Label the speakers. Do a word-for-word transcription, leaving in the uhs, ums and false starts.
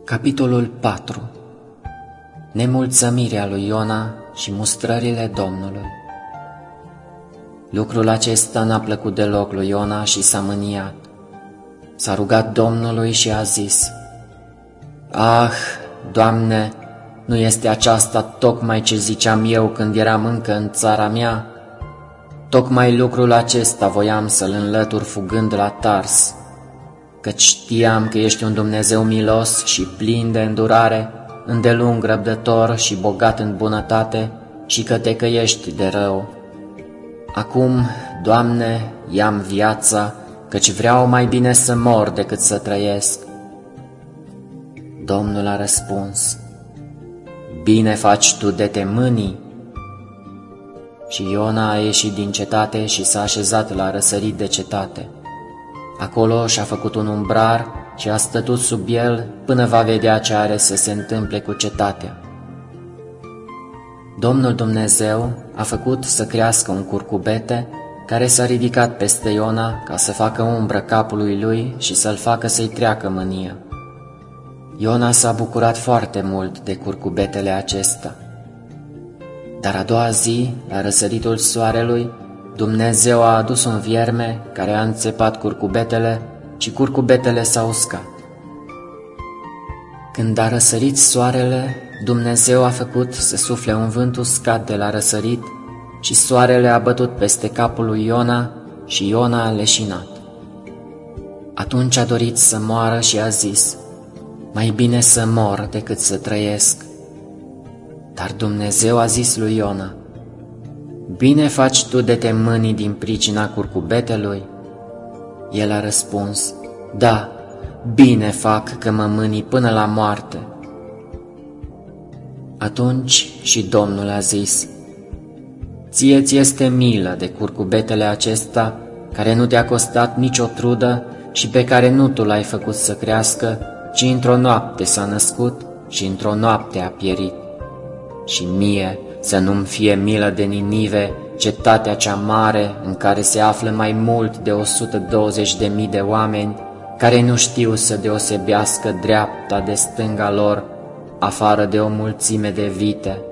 Speaker 1: Capitolul patru. Nemulțămirea lui Iona și mustrările Domnului. Lucrul acesta n-a plăcut deloc lui Iona și s-a mâniat. S-a rugat Domnului și a zis: „Ah, Doamne, nu este aceasta tocmai ce ziceam eu când eram încă în țara mea? Tocmai lucrul acesta voiam să-l înlătur fugând la Tars, căci știam că ești un Dumnezeu milos și plin de îndurare, îndelung răbdător și bogat în bunătate și că te căiești de rău. Acum, Doamne, ia-mi viața, căci vreau mai bine să mor decât să trăiesc.” Domnul a răspuns: „Bine faci tu de te mâni.” Și Iona a ieșit din cetate și s-a așezat la răsărit de cetate. Acolo și-a făcut un umbrar și a stătut sub el până va vedea ce are să se întâmple cu cetatea. Domnul Dumnezeu a făcut să crească un curcubete care s-a ridicat peste Iona ca să facă umbră capului lui și să-l facă să-i treacă mânia. Iona s-a bucurat foarte mult de curcubetele acesta. Dar a doua zi, la răsăritul soarelui, Dumnezeu a adus un vierme care a înțepat curcubetele și curcubetele s-au uscat. Când a răsărit soarele, Dumnezeu a făcut să sufle un vânt uscat de la răsărit și soarele a bătut peste capul lui Iona și Iona a leșinat. Atunci a dorit să moară și a zis: „Mai bine să mor decât să trăiesc.” Dar Dumnezeu a zis lui Iona: „Bine faci tu de te mâni din pricina curcubetelui?” El a răspuns: „Da, bine fac că mă mâni până la moarte.” Atunci și Domnul a zis: „Ție ți este milă de curcubetele acesta, care nu te-a costat nicio trudă și pe care nu tu l-ai făcut să crească, ci într-o noapte s-a născut și într-o noapte a pierit. Și mie să nu-mi fie milă de Ninive, cetatea cea mare, în care se află mai mult de o sută douăzeci de mii de oameni, care nu știu să deosebească dreapta de stânga lor, afară de o mulțime de vite.”